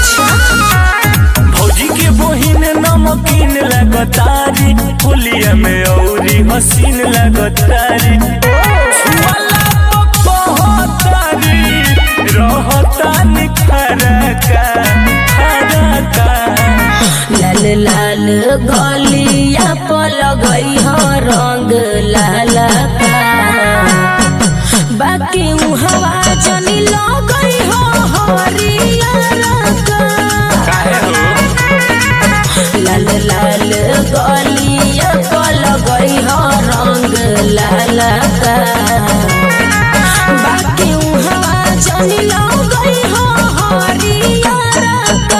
भौजी के बहिन नमकीन लगतारी, पुलिया में औरी हसीन लगतारी। छुअला पपहतारी रहतानी खरका खरका। लाल लाल गलिया पर गई हो रंग लाल का, बाकी हवा जनी लगई हो हरियर का। काहे हो? लाल लाल गलिया पर गई हो रंग लाल का, बाकी हवा जनी लगई हो हरियर का।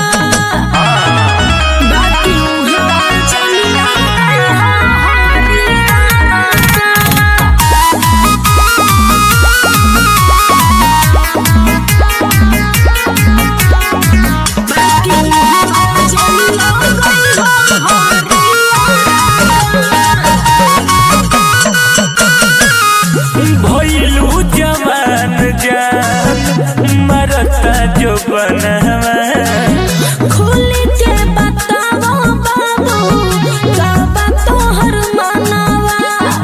भइलू जवान जान मरता जो बनवा। खुल के बताओ बाबू का बात तोहर मनवा।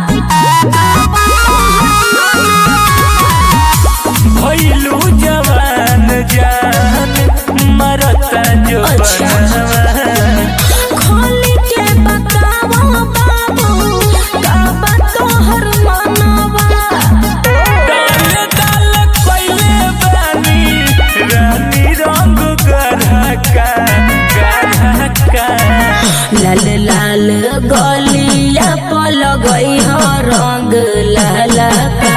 भइलू जवान जान मरता जो बनवा। खुल के बताओ बाबू का बात तोहर मनवा। डाल डाल कइले बानी रानी रंग गरहका गरहका। लाल लाल गलिया पर गई हो रंग लाल का,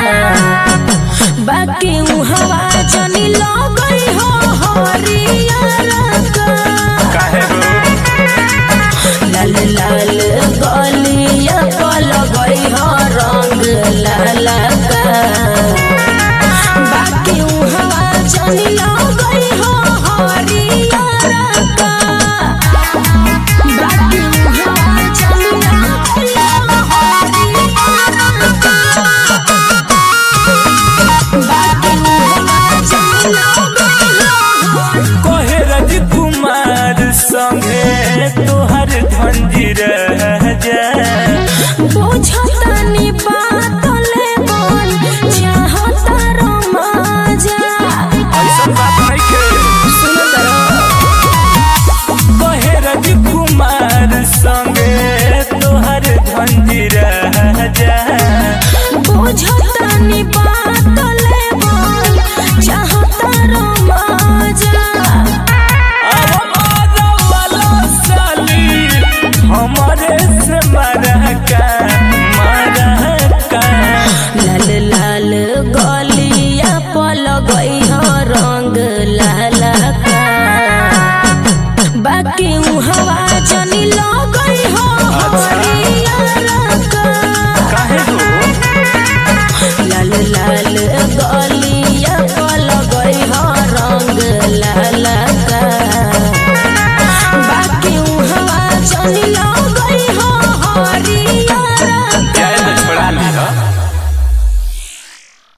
बाकी हवा जनी लगई हो हरियर का। काहे हो? लाल लाल गलिया पर गई हो रंग लाल का, बाकी हवा जनी लगई हो हरियर का। बाकी हवा जनी लगई हो हरियर का। बाकी हवा जनी लगई हो। कहे राजकुमार संगे तोहर धंजी रह जा। बुझत